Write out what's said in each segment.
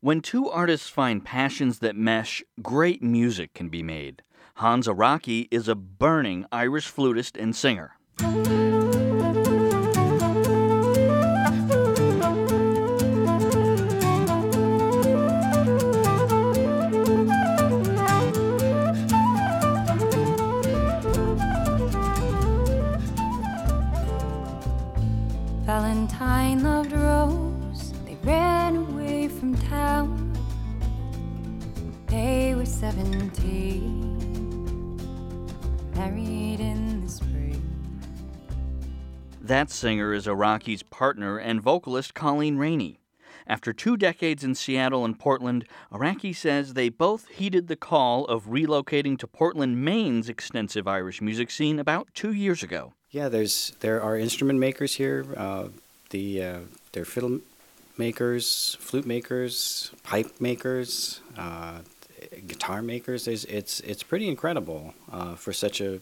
When two artists find passions that mesh, great music can be made. Hans Araki is a burning Irish flutist and singer. Valentine loved Rose, they ran away from town. They were 17, married in the spring. That singer is Araki's partner and vocalist Colleen Rainey. After 2 decades in Seattle and Portland, Araki says they both heeded the call of relocating to Portland, Maine's extensive Irish music scene about 2 years ago. Yeah, there are instrument makers here. There are fiddle makers, flute makers, pipe makers, guitar makers. It's pretty incredible for such a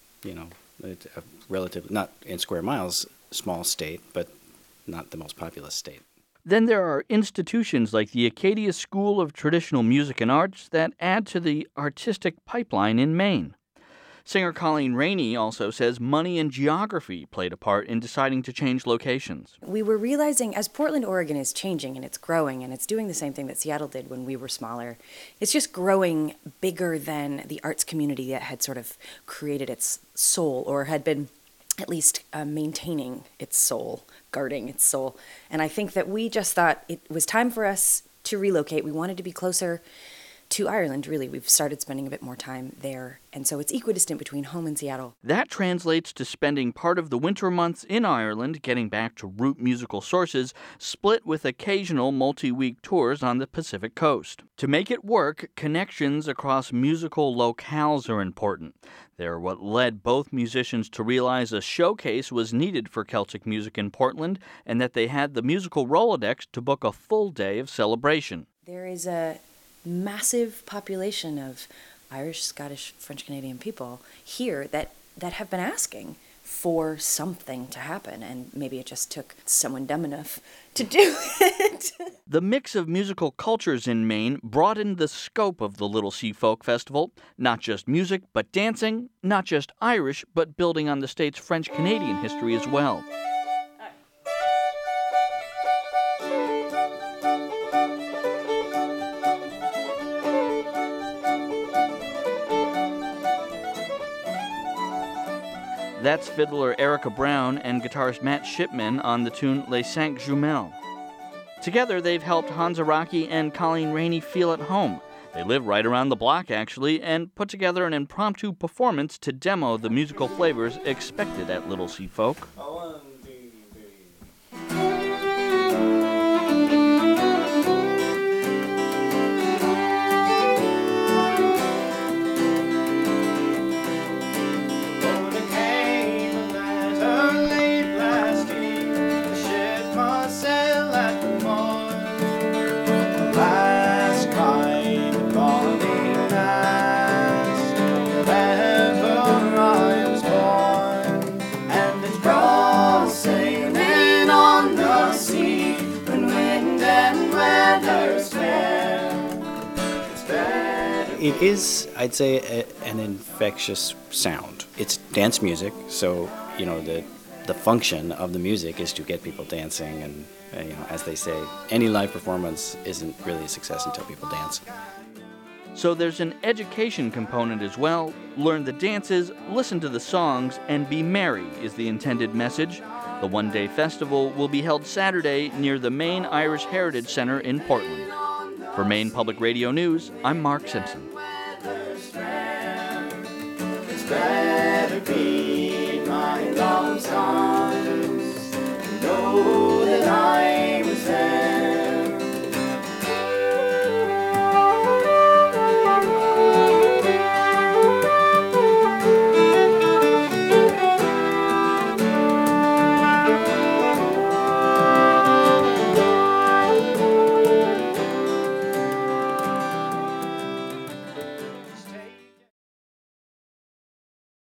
relative, not in square miles, small state, but not the most populous state. Then there are institutions like the Acadia School of Traditional Music and Arts that add to the artistic pipeline in Maine. Singer Colleen Rainey also says money and geography played a part in deciding to change locations. We were realizing as Portland, Oregon is changing and it's growing and it's doing the same thing that Seattle did when we were smaller. It's just growing bigger than the arts community that had sort of created its soul or had been at least maintaining its soul, guarding its soul. And I think that we just thought it was time for us to relocate. We wanted to be closer to Ireland, really. We've started spending a bit more time there, and so it's equidistant between home and Seattle. That translates to spending part of the winter months in Ireland, getting back to root musical sources, split with occasional multi-week tours on the Pacific coast. To make it work, connections across musical locales are important. They're what led both musicians to realize a showcase was needed for Celtic music in Portland, and that they had the musical Rolodex to book a full day of celebration. There is a massive population of Irish, Scottish, French Canadian people here that have been asking for something to happen, and maybe it just took someone dumb enough to do it. The mix of musical cultures in Maine broadened the scope of the Little Sea Folk Festival. Not just music, but dancing. Not just Irish, but building on the state's French-Canadian history as well. That's fiddler Erica Brown and guitarist Matt Shipman on the tune Les Cinq Jumelles. Together, they've helped Hans Araki and Colleen Rainey feel at home. They live right around the block, actually, and put together an impromptu performance to demo the musical flavors expected at Little Sea Folk. It is, I'd say, an infectious sound. It's dance music, so the function of the music is to get people dancing, and as they say, any live performance isn't really a success until people dance. So there's an education component as well. Learn the dances, listen to the songs, and be merry is the intended message. The one-day festival will be held Saturday near the Maine Irish Heritage Center in Portland. For Maine Public Radio News, I'm Mark Simpson.